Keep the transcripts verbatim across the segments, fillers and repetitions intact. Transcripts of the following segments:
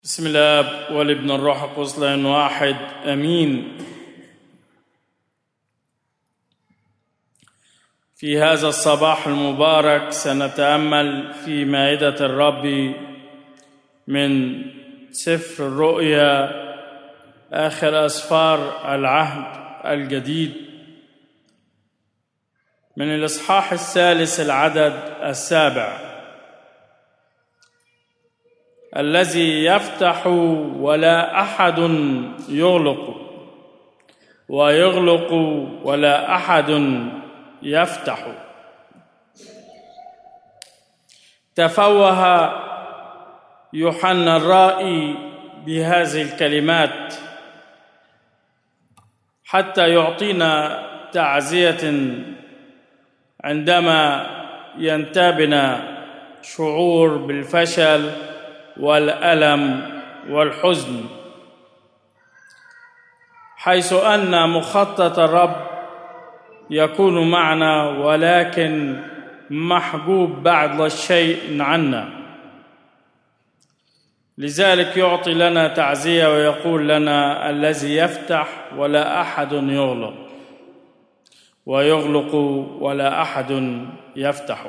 بسم الله والابن الروح القدس لأن واحد أمين. في هذا الصباح المبارك سنتأمل في مائدة الرب من سفر الرؤيا، آخر أسفار العهد الجديد، من الإصحاح الثالث العدد السابع: الذي يفتح ولا أحد يغلق، ويغلق ولا أحد يفتح. تفوه يوحنا الرائي بهذه الكلمات حتى يعطينا تعزية عندما ينتابنا شعور بالفشل والألم والحزن، حيث أن مخطط الرب يكون معنا ولكن محجوب بعض الشيء عنا. لذلك يعطي لنا تعزية ويقول لنا: الذي يفتح ولا أحد يغلق، ويغلق ولا أحد يفتح.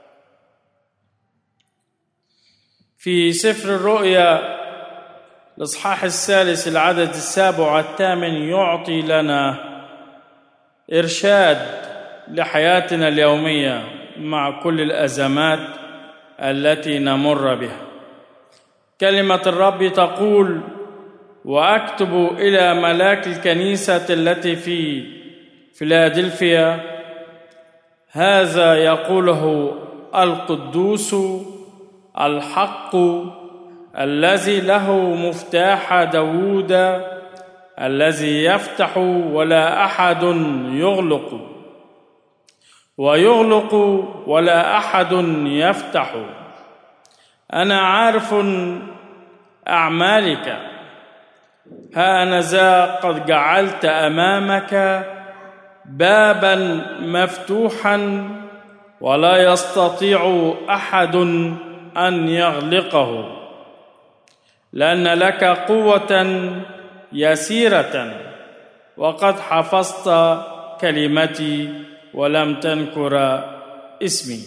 في سفر الرؤيا الإصحاح الثالث العدد السابع والثامن يعطي لنا إرشاد لحياتنا اليومية مع كل الأزمات التي نمر بها. كلمة الرب تقول: وأكتب إلى ملاك الكنيسة التي في فيلادلفيا، هذا يقوله القدوس الحق الذي له مفتاح داوود، الذي يفتح ولا أحد يغلق، ويغلق ولا أحد يفتح. أنا عارف أعمالك، ها أنا ذا قد جعلت أمامك بابا مفتوحا ولا يستطيع أحد أن يغلقه، لأن لك قوة يسيرة، وقد حفظت كلمتي ولم تنكر اسمي.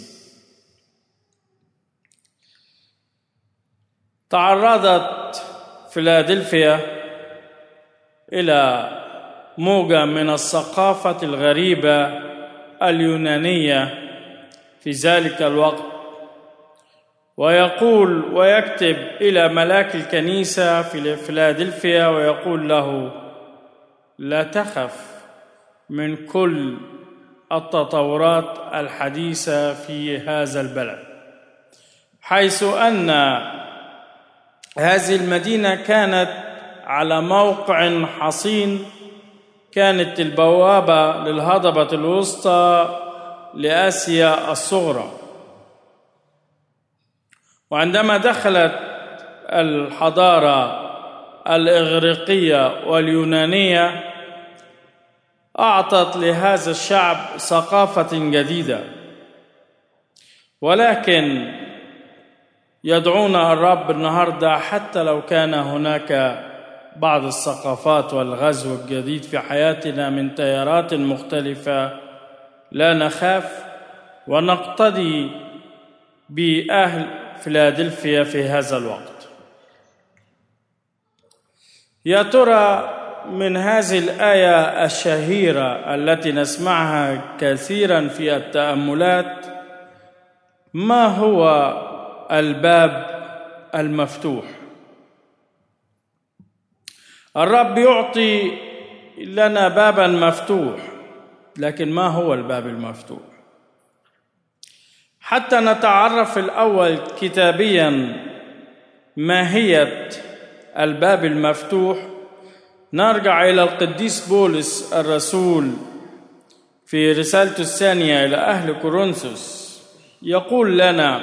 تعرضت فيلادلفيا إلى موجة من الثقافة الغريبة اليونانية في ذلك الوقت، ويقول ويكتب إلى ملاك الكنيسة في فيلادلفيا ويقول له: لا تخف من كل التطورات الحديثة في هذا البلد، حيث أن هذه المدينة كانت على موقع حصين، كانت البوابة للهضبة الوسطى لآسيا الصغرى. وعندما دخلت الحضارة الإغريقية واليونانية أعطت لهذا الشعب ثقافة جديدة، ولكن يدعونا الرب النهاردة حتى لو كان هناك بعض الثقافات والغزو الجديد في حياتنا من تيارات مختلفة، لا نخاف ونقتدي بأهل فيلادلفيا في هذا الوقت. يا ترى من هذه الآية الشهيرة التي نسمعها كثيرا في التأملات، ما هو الباب المفتوح؟ الرب يعطي لنا بابا مفتوح، لكن ما هو الباب المفتوح؟ حتى نتعرف الأول كتابيا ماهية الباب المفتوح، نرجع إلى القديس بولس الرسول في رسالته الثانية إلى أهل كورنثوس، يقول لنا: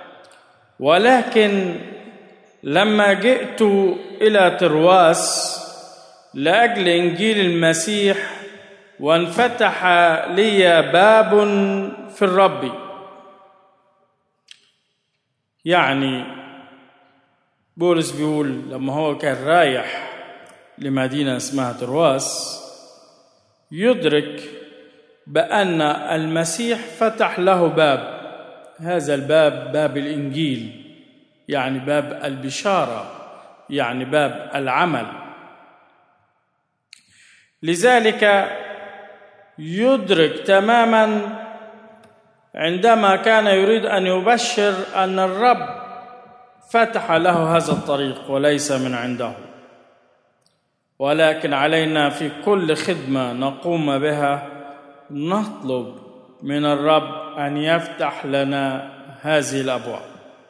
ولكن لما جئت إلى ترواس لأجل إنجيل المسيح وانفتح لي باب في الرب، يعني بولس بيقول لما هو كان رايح لمدينة اسمها ترواس يدرك بأن المسيح فتح له باب، هذا الباب باب الإنجيل، يعني باب البشارة، يعني باب العمل. لذلك يدرك تماما عندما كان يريد أن يبشر أن الرب فتح له هذا الطريق وليس من عنده، ولكن علينا في كل خدمة نقوم بها نطلب من الرب أن يفتح لنا هذه الأبواب.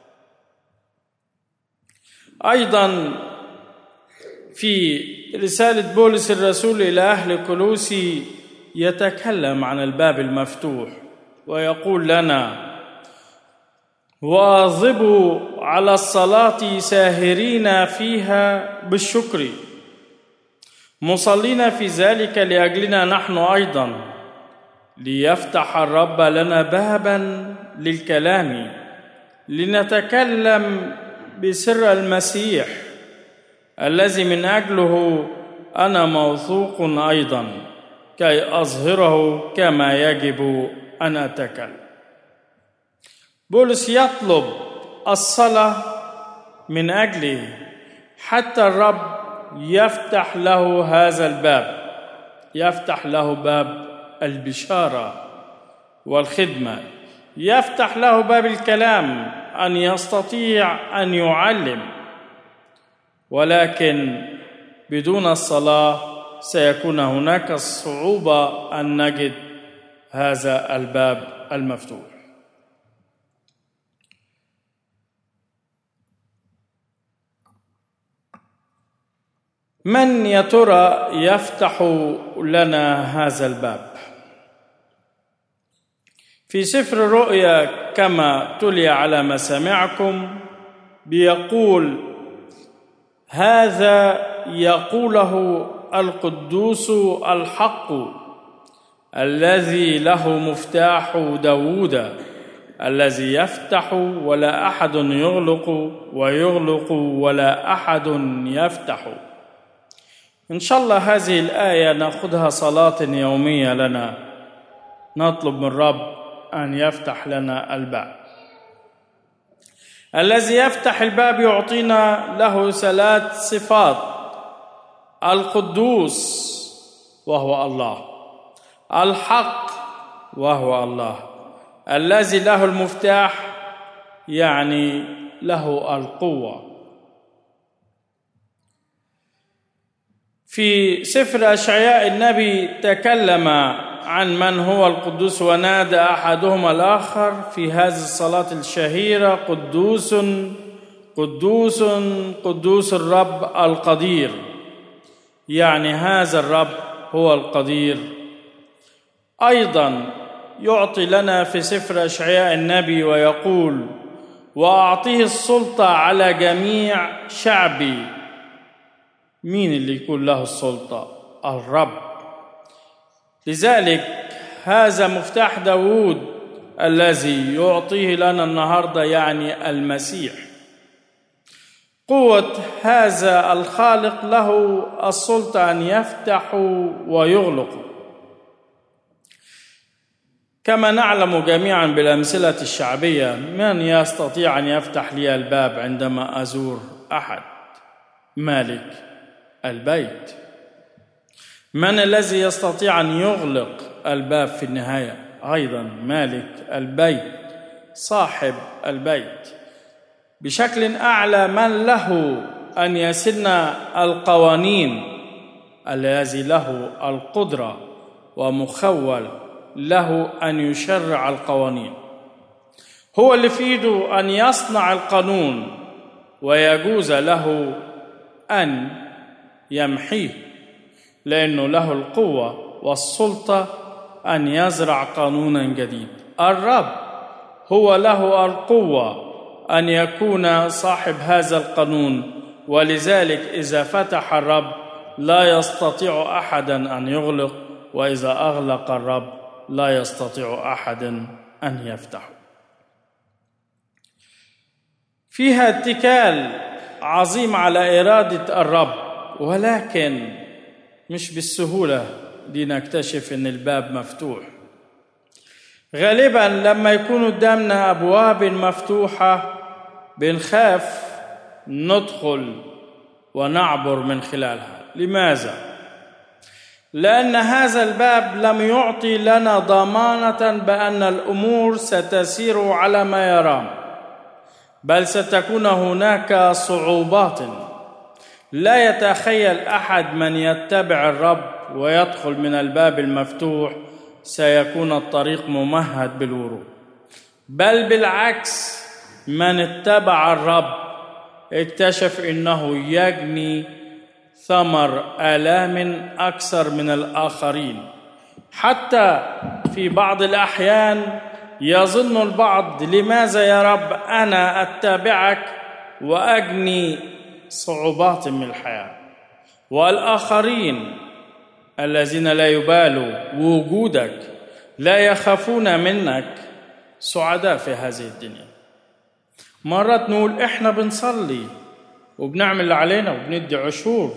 أيضا في رسالة بولس الرسول إلى أهل كولوسي يتكلم عن الباب المفتوح ويقول لنا: واظبوا على الصلاة ساهرين فيها بالشكر، مصلين في ذلك لأجلنا نحن أيضا، ليفتح الرب لنا بابا للكلام لنتكلم بسر المسيح الذي من أجله أنا موثوق أيضا كي أظهره كما يجب أن أتكلم. بولس يطلب الصلاة من أجله حتى الرب يفتح له هذا الباب، يفتح له باب البشارة والخدمة، يفتح له باب الكلام أن يستطيع أن يعلم. ولكن بدون الصلاة سيكون هناك صعوبة أن نجد هذا الباب المفتوح. من يا ترى يفتح لنا هذا الباب؟ في سفر الرؤيا كما تلي على مسامعكم بيقول: هذا يقوله القدوس الحق الذي له مفتاح داوود الذي يفتح ولا أحد يغلق ويغلق ولا أحد يفتح. إن شاء الله هذه الآية نأخذها صلاة يومية لنا، نطلب من رب أن يفتح لنا الباب. الذي يفتح الباب يعطينا له ثلاث صفات: القدوس وهو الله، الحق وهو الله، الذي له المفتاح يعني له القوة. في سفر أشعياء النبي تكلم عن من هو القدوس، ونادى أحدهما الآخر في هذه الصلاة الشهيرة: قدوس قدوس قدوس الرب القدير، يعني هذا الرب هو القدير. أيضا يعطي لنا في سفر أشعياء النبي ويقول: وأعطيه السلطة على جميع شعبي. مين اللي يكون له السلطة؟ الرب. لذلك هذا مفتاح داوود الذي يعطيه لنا النهاردة يعني المسيح. قوة هذا الخالق له السلطة أن يفتح ويغلق. كما نعلم جميعا بالأمثلة الشعبية، من يستطيع أن يفتح لي الباب عندما أزور أحد؟ مالك البيت. من الذي يستطيع أن يغلق الباب في النهاية؟ أيضا مالك البيت، صاحب البيت. بشكل أعلى من له أن يسن القوانين، الذي له القدرة ومخول له أن يشرع القوانين، هو اللي في يده أن يصنع القانون ويجوز له أن يمحيه، لأنه له القوة والسلطة أن يزرع قانونا جديد. الرب هو له القوة أن يكون صاحب هذا القانون، ولذلك إذا فتح الرب لا يستطيع أحدا أن يغلق، وإذا أغلق الرب لا يستطيع أحد أن يفتح. فيها اتكال عظيم على إرادة الرب، ولكن مش بالسهولة دي نكتشف إن الباب مفتوح. غالبا لما يكون قدامنا أبواب مفتوحة بنخاف ندخل ونعبر من خلالها. لماذا؟ لأن هذا الباب لم يعطي لنا ضمانة بأن الأمور ستسير على ما يرام، بل ستكون هناك صعوبات. لا يتخيل أحد من يتبع الرب ويدخل من الباب المفتوح سيكون الطريق ممهد بالورود، بل بالعكس، من اتبع الرب اكتشف إنه يجني ثمر آلام أكثر من الآخرين. حتى في بعض الأحيان يظن البعض: لماذا يا رب أنا أتبعك وأجني صعوبات من الحياة؟ والآخرين الذين لا يبالوا وجودك، لا يخافون منك، سعداء في هذه الدنيا. مرات نقول إحنا بنصلي وبنعمل اللي علينا وبندي عشور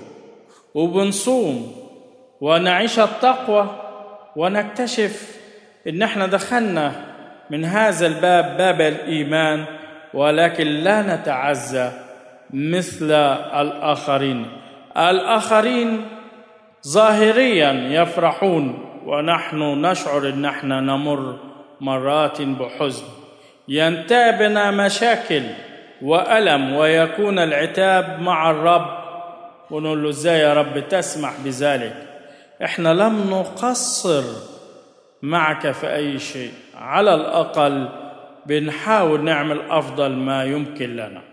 وبنصوم ونعيش التقوى، ونكتشف إن إحنا دخلنا من هذا الباب، باب الإيمان، ولكن لا نتعزى مثل الآخرين. الآخرين ظاهريا يفرحون ونحن نشعر إن إحنا نمر مرات بحزن، ينتابنا مشاكل وألم، ويكون العتاب مع الرب ونقول له: إزاي يا رب تسمح بذلك؟ إحنا لم نقصر معك في أي شيء، على الأقل بنحاول نعمل أفضل ما يمكن لنا.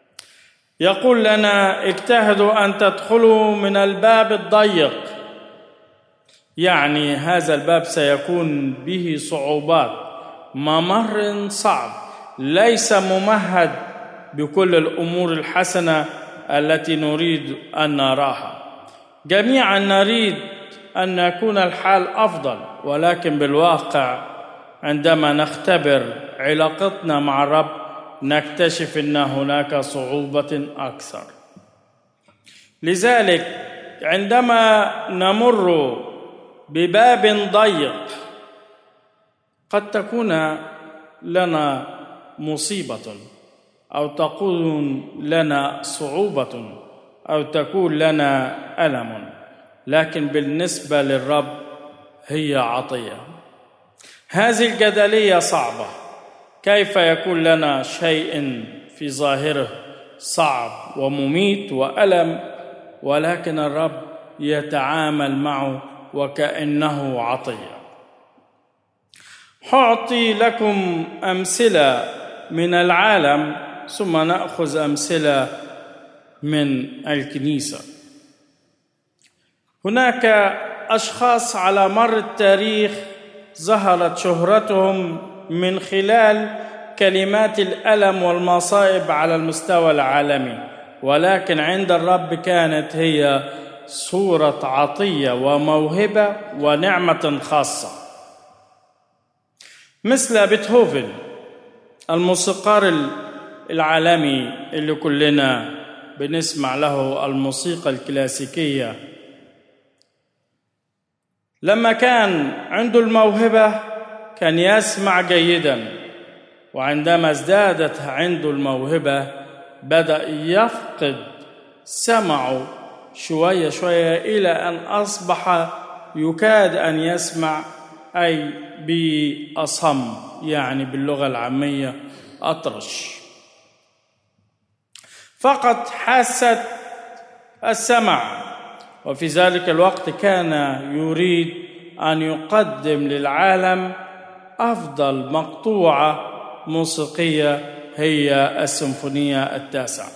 يقول لنا: اجتهدوا أن تدخلوا من الباب الضيق، يعني هذا الباب سيكون به صعوبات، ممر صعب، ليس ممهد بكل الأمور الحسنة التي نريد أن نراها. جميعا نريد أن يكون الحال أفضل، ولكن بالواقع عندما نختبر علاقتنا مع الرب نكتشف أن هناك صعوبة أكثر. لذلك عندما نمر بباب ضيق قد تكون لنا مصيبة، أو تكون لنا صعوبة، أو تكون لنا ألم، لكن بالنسبة للرب هي عطية. هذه الجدلية صعبة. كيف يكون لنا شيء في ظاهره صعب ومميت وألم، ولكن الرب يتعامل معه وكأنه عطية؟ أعطي لكم أمثلة من العالم ثم نأخذ أمثلة من الكنيسة. هناك أشخاص على مر التاريخ ظهرت شهرتهم من خلال كلمات الألم والمصائب على المستوى العالمي، ولكن عند الرب كانت هي صورة عطية وموهبة ونعمة خاصة. مثل بيتهوفن الموسيقار العالمي اللي كلنا بنسمع له الموسيقى الكلاسيكية، لما كان عنده الموهبة كان يسمع جيدا، وعندما ازدادت عنده الموهبة بدأ يفقد سمعه شوية شوية إلى أن أصبح يكاد أن يسمع، أي بأصم، يعني باللغة العامية أطرش، فقط حاسة السمع. وفي ذلك الوقت كان يريد أن يقدم للعالم أفضل مقطوعة موسيقية هي السيمفونية التاسعة،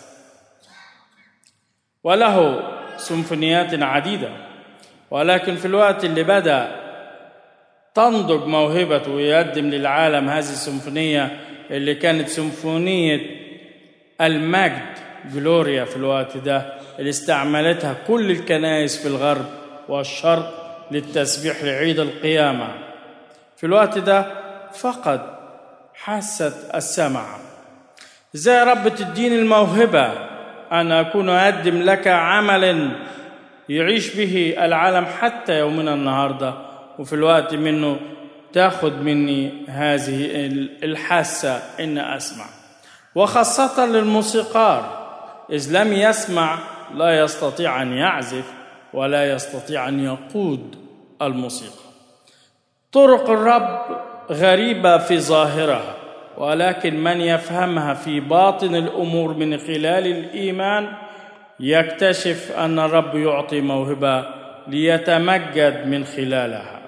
وله سيمفونيات عديدة. ولكن في الوقت اللي بدأ تنضج موهبته ويقدم للعالم هذه السيمفونية اللي كانت سيمفونية المجد، جلوريا، في الوقت ده اللي استعملتها كل الكنائس في الغرب والشرق للتسبيح لعيد القيامة، في الوقت ده فقد حاسة السمع. إزاي يا رب تديني الموهبة أن أكون أقدم لك عمل يعيش به العالم حتى يومنا النهاردة، وفي الوقت منه تأخذ مني هذه الحاسة إن أسمع. وخاصة للموسيقار، إذ لم يسمع لا يستطيع أن يعزف ولا يستطيع أن يقود الموسيقى. طرق الرب غريبة في ظاهرها، ولكن من يفهمها في باطن الأمور من خلال الإيمان يكتشف أن الرب يعطي موهبة ليتمجد من خلالها.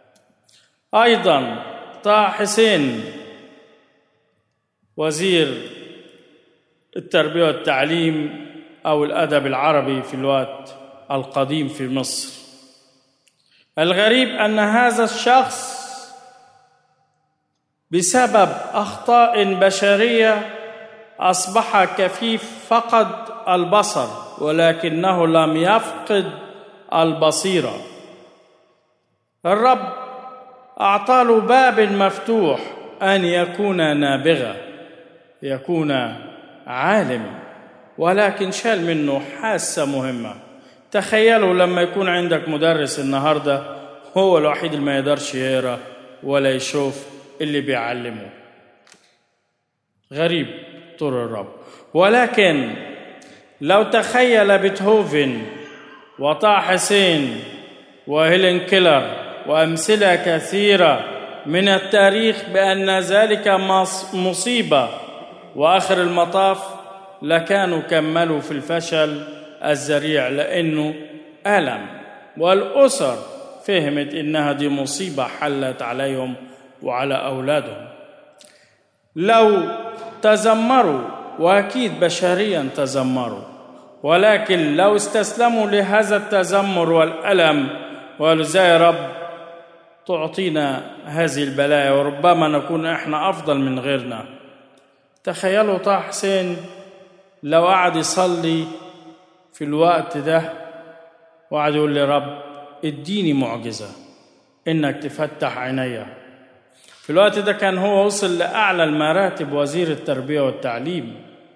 أيضا طه حسين وزير التربية والتعليم أو الأدب العربي في الوقت القديم في مصر. الغريب أن هذا الشخص بسبب أخطاء بشرية أصبح كفيف، فقد البصر ولكنه لم يفقد البصيرة. الرب أعطى له باب مفتوح أن يكون نابغة، يكون عالم، ولكن شال منه حاسة مهمة. تخيلوا لما يكون عندك مدرس النهاردة هو الوحيد اللي ما يقدرش يقرأ ولا يشوف اللي بيعلمه. غريب طور الرب. ولكن لو تخيل بيتهوفن وطه حسين وهيلين كيلر وأمثلة كثيرة من التاريخ بأن ذلك مصيبة وآخر المطاف لكانوا كملوا في الفشل الذريع، لأنه ألم، والأسر فهمت إنها دي مصيبة حلت عليهم وعلى أولادهم. لو تذمروا، وأكيد بشريا تذمروا، ولكن لو استسلموا لهذا التذمر والألم وقالوا زي يا رب تعطينا هذه البلايا وربما نكون إحنا أفضل من غيرنا. تخيلوا طه حسين لو قعد يصلي في الوقت ده وقعد يقول لي رب اديني معجزة إنك تفتح عينيا. في الوقت ده كان هو وصل لأعلى المراتب، وزير التربية والتعليم.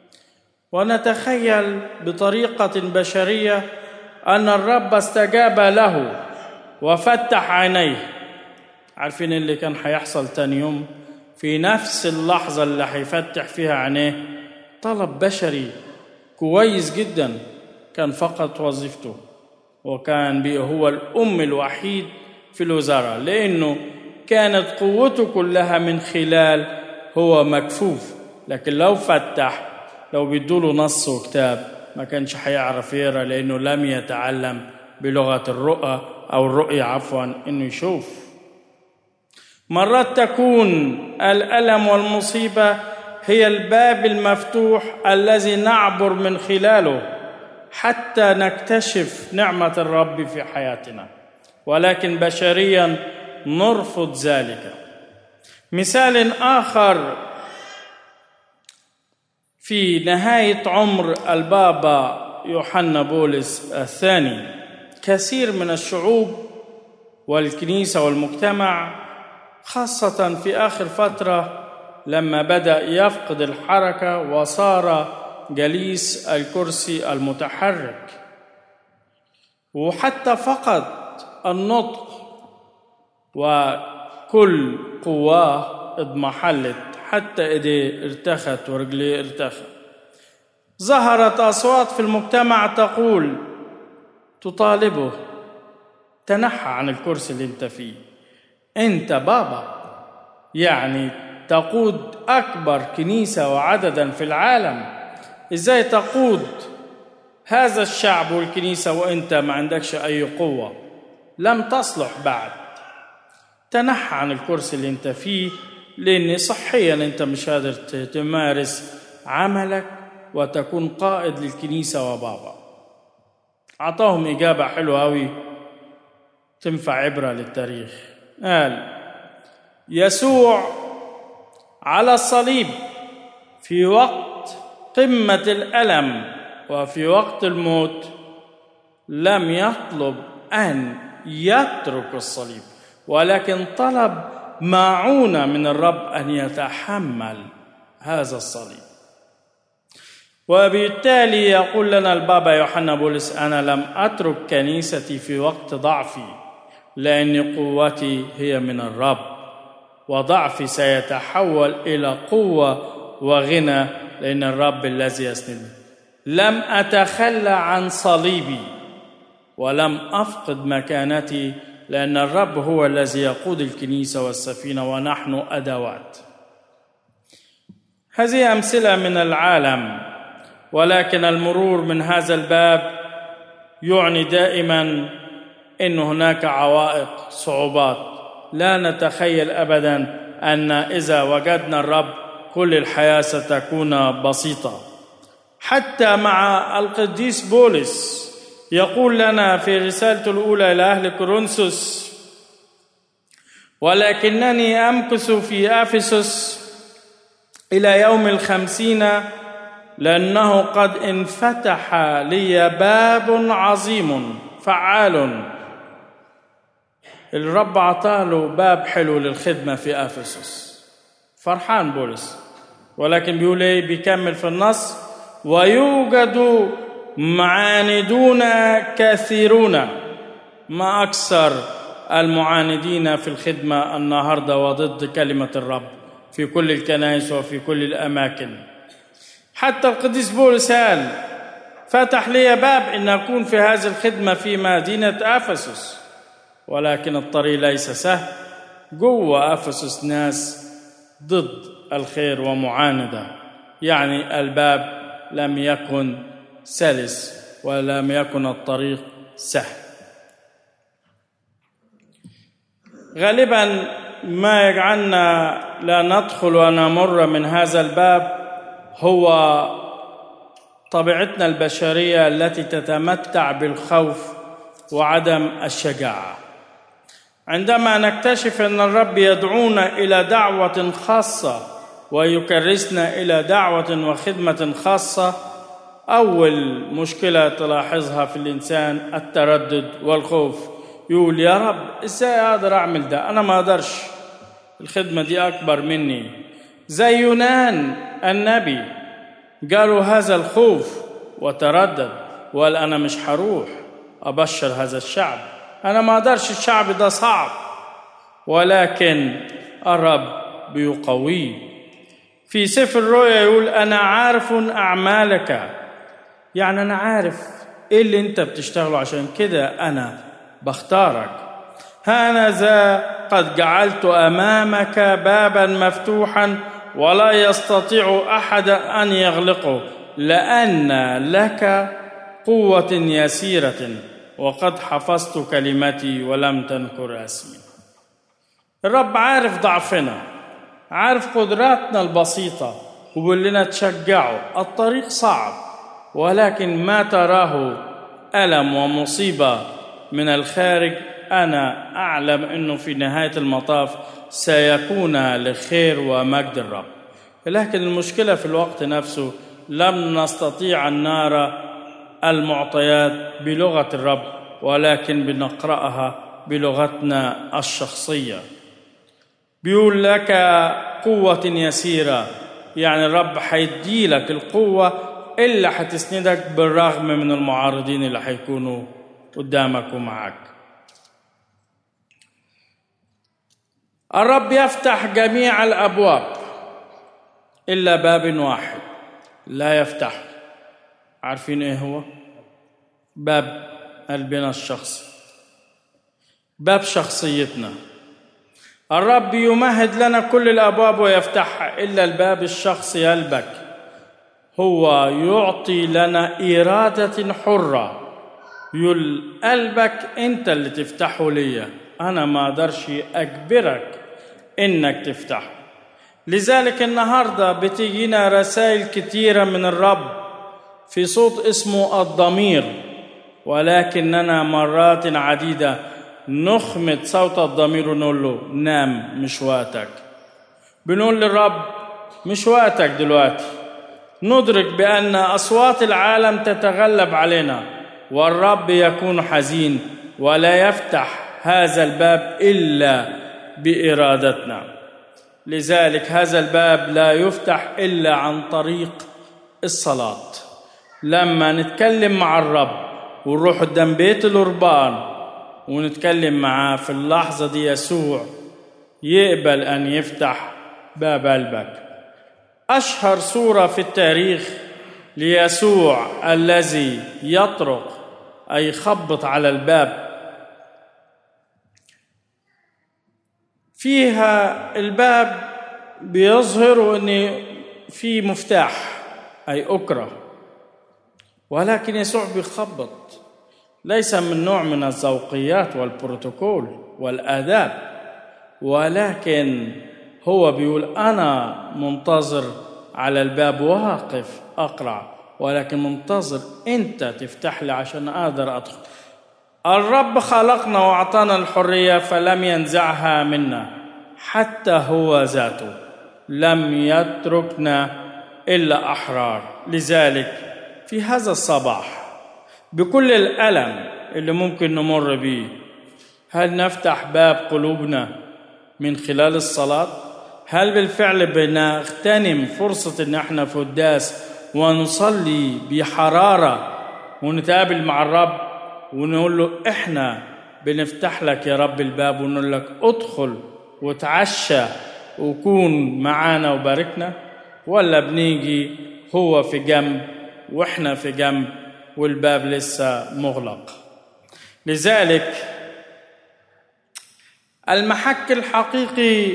ونتخيل بطريقة بشرية أن الرب استجاب له وفتح عينيه. عارفين اللي كان هيحصل تاني يوم؟ في نفس اللحظة اللي هيفتح فيها عينيه طلب بشري كويس جدا كان فقط وظيفته، وكان بيه هو الأم الوحيد في الوزارة، لأنه كانت قوته كلها من خلال هو مكفوف. لكن لو فتح، لو بيدوله نص وكتاب ما كانش هيعرف يقرأ، لأنه لم يتعلم بلغة الرؤى أو الرؤية عفوا إنه يشوف. مرات تكون الألم والمصيبة هي الباب المفتوح الذي نعبر من خلاله حتى نكتشف نعمة الرب في حياتنا، ولكن بشريا نرفض ذلك. مثال آخر في نهاية عمر البابا يوحنا بولس الثاني، كثير من الشعوب والكنيسة والمجتمع خاصة في آخر فترة لما بدأ يفقد الحركة وصار جليس الكرسي المتحرك، وحتى فقد النطق، وكل قواه اضمحلت، حتى ايديه ارتخت ورجليه ارتخت. ظهرت أصوات في المجتمع تقول تطالبه تنحى عن الكرسي اللي انت فيه، انت بابا، يعني تقود أكبر كنيسة وعددا في العالم، إزاي تقود هذا الشعب والكنيسة وإنت ما عندكش أي قوة؟ لم تصلح بعد. تنحى عن الكرسي اللي انت فيه، لأن صحيا انت مش قادر تمارس عملك وتكون قائد للكنيسة وبابا. أعطاهم إجابة حلوة أوي تنفع عبرة للتاريخ. قال يسوع على الصليب في وقت قمة الألم وفي وقت الموت لم يطلب أن يترك الصليب، ولكن طلب معونة من الرب أن يتحمل هذا الصليب. وبالتالي يقول لنا البابا يوحنا بولس: أنا لم أترك كنيستي في وقت ضعفي، لأن قوتي هي من الرب، وضعفي سيتحول إلى قوة وغنى، لأن الرب الذي يسندني. لم أتخلى عن صليبي ولم أفقد مكانتي، لأن الرب هو الذي يقود الكنيسة والسفينة ونحن أدوات. هذه أمثلة من العالم، ولكن المرور من هذا الباب يعني دائما أن هناك عوائق، صعوبات. لا نتخيل أبدا أن إذا وجدنا الرب كل الحياة ستكون بسيطة. حتى مع القديس بولس يقول لنا في رسالته الأولى إلى أهل كورنثوس: ولكنني أمكث في أفسس إلى يوم الخمسين، لأنه قد انفتح لي باب عظيم فعال. الرب عطاله باب حلو للخدمة في أفسس، فرحان بولس، ولكن بيقول ايه؟ بيكمل في النص: ويوجد معاندون كثيرون. ما أكثر المعاندين في الخدمة النهاردة وضد كلمة الرب في كل الكنائس وفي كل الأماكن. حتى القديس بولس قال: فتح لي باب أن أكون في هذه الخدمة في مدينة أفسس، ولكن الطريق ليس سهل. جوه أفسس ناس ضد الخير ومعاندة، يعني الباب لم يكن سلس ولم يكن الطريق سهل. غالبا ما يجعلنا لا ندخل ونمر من هذا الباب هو طبيعتنا البشرية التي تتمتع بالخوف وعدم الشجاعة. عندما نكتشف أن الرب يدعونا إلى دعوة خاصة ويكرسنا إلى دعوة وخدمة خاصة، أول مشكلة تلاحظها في الإنسان التردد والخوف. يقول: يا رب إزاي أقدر أعمل ده؟ أنا ما أقدرش، الخدمة دي أكبر مني. زي يونان النبي قالوا هذا الخوف وتردد، وقال: أنا مش هروح أبشر هذا الشعب، أنا ما أقدرش، الشعب ده صعب. ولكن الرب بيقويه. في سفر الرؤيا يقول: أنا عارف أعمالك، يعني أنا عارف إيه اللي أنت بتشتغله، عشان كده أنا بختارك. هانذا قد جعلت أمامك بابا مفتوحا ولا يستطيع أحد أن يغلقه، لأن لك قوة يسيرة وقد حفظت كلمتي ولم تنكر اسمي. الرب عارف ضعفنا، عارف قدراتنا البسيطة، وبيقول لنا تشجعوا. الطريق صعب، ولكن ما تراه ألم ومصيبة من الخارج أنا أعلم أنه في نهاية المطاف سيكون لخير ومجد الرب. لكن المشكلة في الوقت نفسه لم نستطيع أن نرى المعطيات بلغة الرب، ولكن بنقرأها بلغتنا الشخصية. بيقول لك قوة يسيرة، يعني الرب هيدي لك القوة اللي هتسندك بالرغم من المعارضين اللي هيكونوا قدامك ومعك. الرب يفتح جميع الأبواب إلا باب واحد لا يفتح. عارفين إيه هو؟ باب قلبنا الشخصي، باب شخصيتنا. الرب يمهد لنا كل الأبواب ويفتحها إلا الباب الشخصي قلبك. هو يعطي لنا إرادة حرة، يقول قلبك أنت اللي تفتحه ليا، أنا ما أقدرش أجبرك إنك تفتحه. لذلك النهاردة بتجينا رسائل كتيرة من الرب في صوت اسمه الضمير، ولكننا مرات عديدة نخمد صوت الضمير ونقول له نام، مش وقتك. بنقول للرب مش وقتك دلوقتي. ندرك بأن أصوات العالم تتغلب علينا، والرب يكون حزين ولا يفتح هذا الباب إلا بإرادتنا. لذلك هذا الباب لا يفتح إلا عن طريق الصلاة. لما نتكلم مع الرب ونروح قدام بيت القربان ونتكلم معاه، في اللحظة دي يسوع يقبل أن يفتح باب قلبك. أشهر صورة في التاريخ ليسوع الذي يطرق أي يخبط على الباب، فيها الباب بيظهر أن في مفتاح أي أكرة، ولكن يسوع بيخبط، ليس من نوع من الذوقيات والبروتوكول والآداب، ولكن هو بيقول أنا منتظر على الباب واقف أقرع، ولكن منتظر أنت تفتح لي عشان أقدر أدخل. الرب خلقنا وأعطانا الحرية فلم ينزعها منا، حتى هو ذاته لم يتركنا إلا أحرار. لذلك في هذا الصباح بكل الألم اللي ممكن نمر به، هل نفتح باب قلوبنا من خلال الصلاة؟ هل بالفعل بنغتنم فرصة إن احنا في قداس ونصلي بحرارة ونتقابل مع الرب ونقول له احنا بنفتح لك يا رب الباب، ونقول لك ادخل وتعشى وكون معانا وباركنا؟ ولا بنيجي هو في جنب واحنا في جنب والباب لسه مغلق؟ لذلك المحك الحقيقي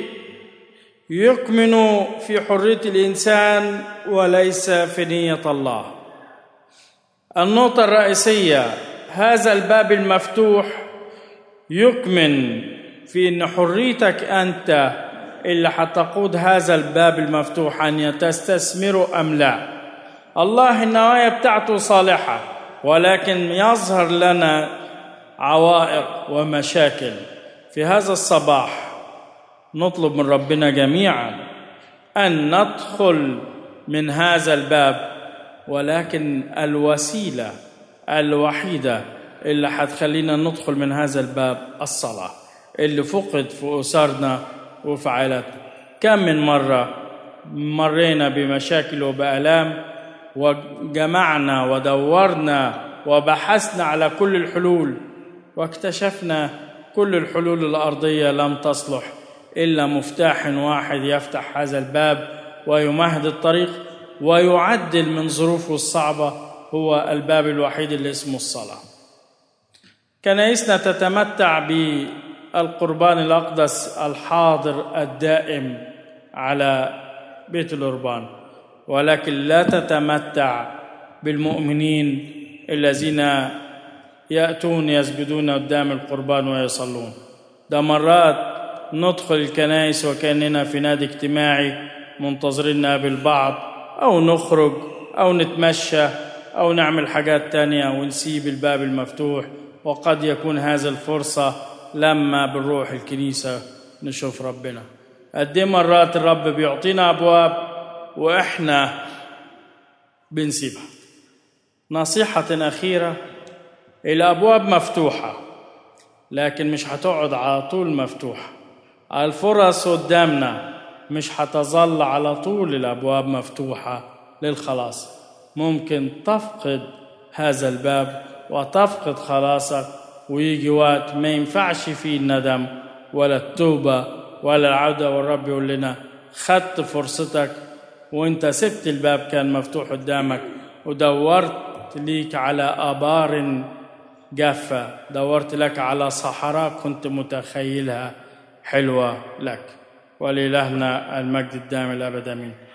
يكمن في حرية الإنسان وليس في نية الله. النقطة الرئيسية، هذا الباب المفتوح يكمن في أن حريتك أنت اللي حتقود هذا الباب المفتوح أن تستثمره أم لا. الله النوايا بتاعته صالحة، ولكن يظهر لنا عوائق ومشاكل. في هذا الصباح نطلب من ربنا جميعا أن ندخل من هذا الباب، ولكن الوسيلة الوحيدة اللي حتخلينا ندخل من هذا الباب الصلاة، اللي فقد في أسرنا وفي عائلتنا. كم من مرة مرينا بمشاكل وبآلام وجمعنا ودورنا وبحثنا على كل الحلول، واكتشفنا كل الحلول الأرضية لم تصلح إلا مفتاح واحد يفتح هذا الباب ويمهد الطريق ويعدل من ظروفه الصعبة، هو الباب الوحيد اللي اسمه الصلاة. كنائسنا تتمتع بالقربان الأقدس الحاضر الدائم على بيت القربان، ولكن لا تتمتع بالمؤمنين الذين يأتون يسجدون قدام القربان ويصلون. ده مرات ندخل الكنائس وكأننا في نادي اجتماعي منتظرين نقابل بعض، أو نخرج أو نتمشى أو نعمل حاجات تانية ونسيب الباب المفتوح. وقد يكون هذا الفرصة لما بنروح الكنيسة نشوف ربنا. قد ايه مرات الرب بيعطينا أبواب وإحنا بنسيبها. نصيحة أخيرة، الأبواب مفتوحة لكن مش هتقعد على طول مفتوحة. الفرص قدامنا مش هتظل على طول الأبواب مفتوحة للخلاص. ممكن تفقد هذا الباب وتفقد خلاصك، ويجي وقت ما ينفعش فيه الندم ولا التوبة ولا العودة، والرب يقول لنا خدت فرصتك وانت سبت الباب كان مفتوح قدامك ودورت ليك على آبار جافة، دورت لك على صحراء كنت متخيلها حلوة لك. ولإلهنا المجد الدائم الأبد آمين.